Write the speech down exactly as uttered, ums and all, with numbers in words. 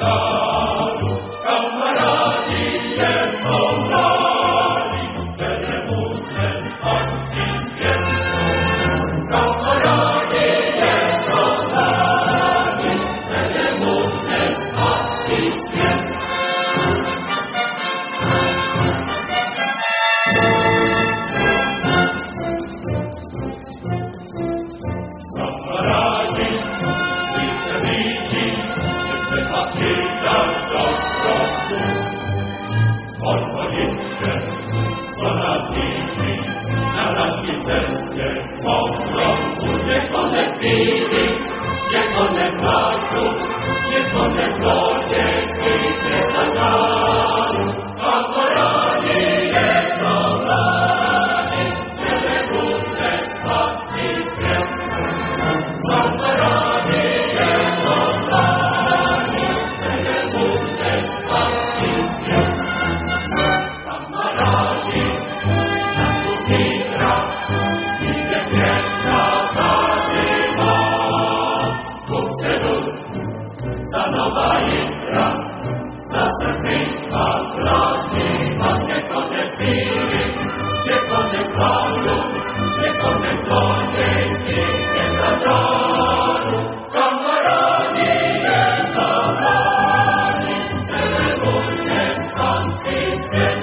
żalu, kamaradi jednomali, wielebudne odciskiem. Kamaradi jednomali, wielebudne odciskiem. Odpowiedźcie, co nas widzi, na nasi cestie, powrotu, niech one chwili, niech one płaczą, niech one złodziejskiej się zadają, a porani jednomani, wielebudne spatrzy świat. A porani jednomani, wielebudne spatrzy świat. Kamaradi, na Kubitra, idę pierwsza zadyma. Kupce lud, za nowa jutra, za serwinka kradliwa. Niech one chwili, niech one zwalu, niech one złodziejskich nie zadają. Kamaradi jednomani, wielebudne spatrzy świat.